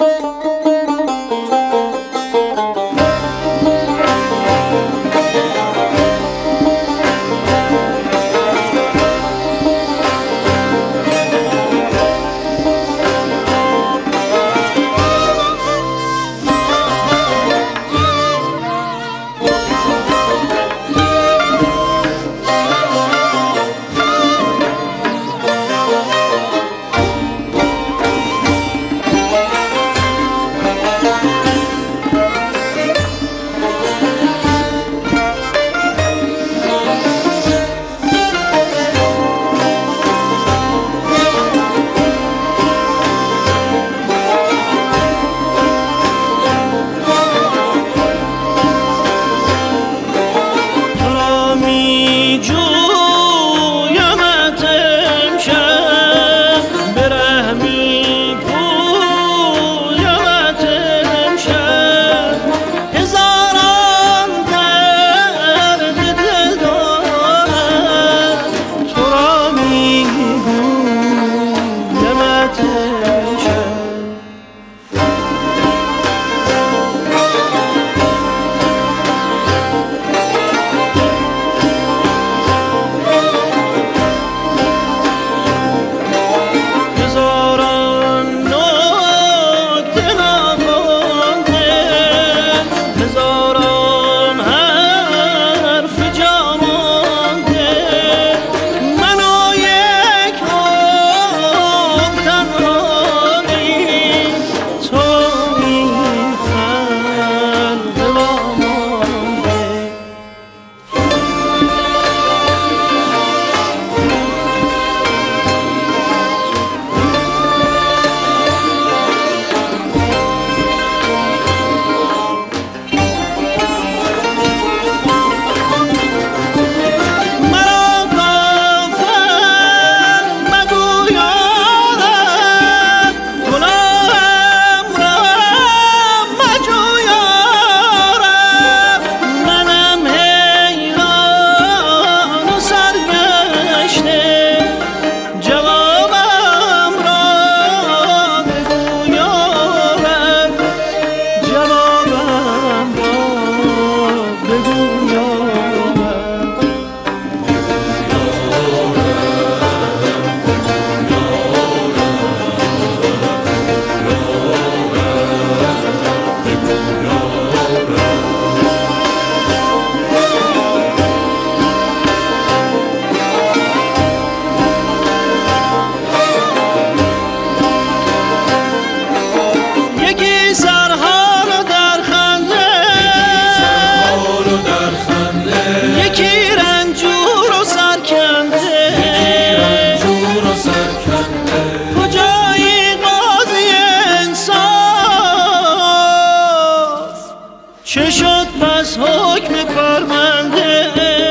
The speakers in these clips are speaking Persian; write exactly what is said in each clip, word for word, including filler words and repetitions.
چه شد پس حکم پرونده؟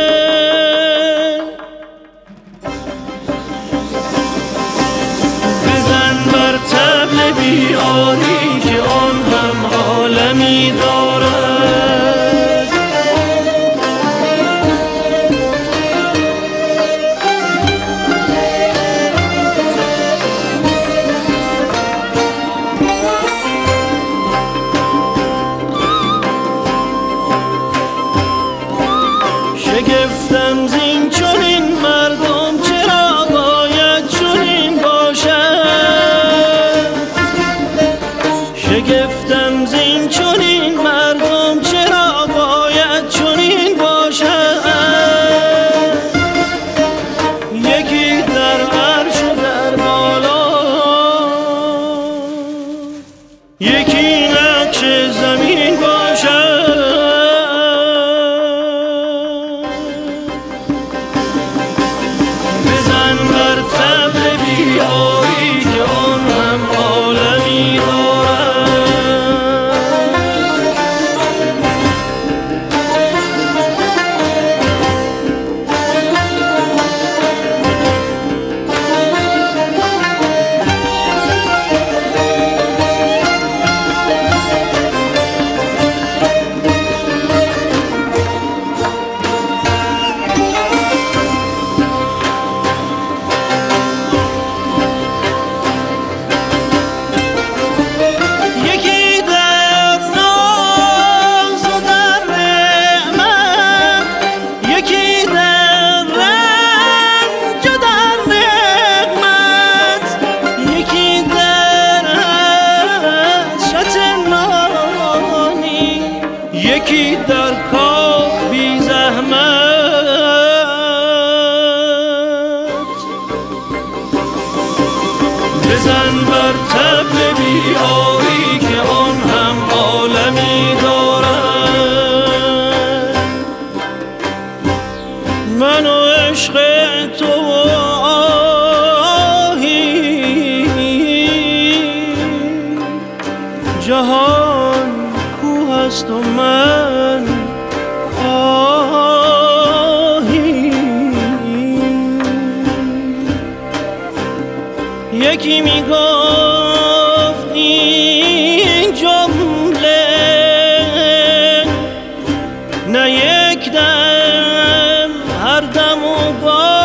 بزن بر طبل بیاری که آن هم عالمی دارد. شگفتم زین چنین مردم چرا باید چنین باشد؟ شگفتم زین چنین مردم چرا باید چنین باشد؟ یکی در عرش و در بالا، یکی نقش زمین باشد. جهان کوه است و من کاهی. یکی میگفت این جمله نه یک دم هر دم و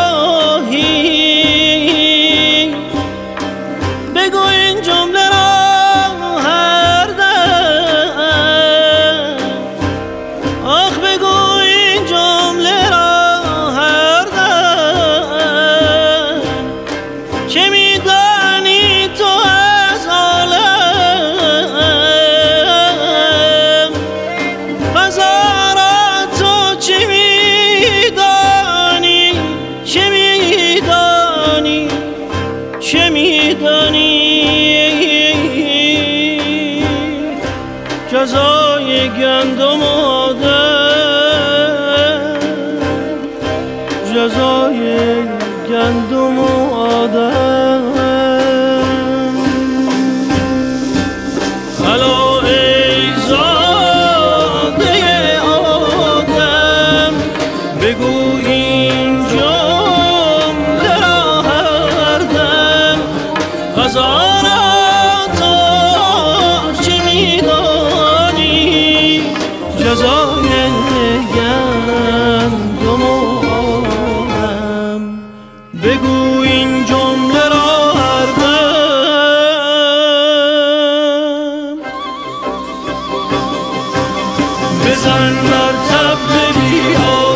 گاهی. بگو این جمله را هر دم، آخ بگو این جمله را هر دم. چه میدانی تو از عالم، هزارا تو چه میدانی، چه میدانی، چه میدانی. جزای گندم و آدم، جزای گندم و آدم. الا ای زاده آدم، بگو این جمله را هر دم. هزارا تو چه میدانی، جزای گندم و آدم. بگو این جمله را هر دم. بزن بر طبل بیا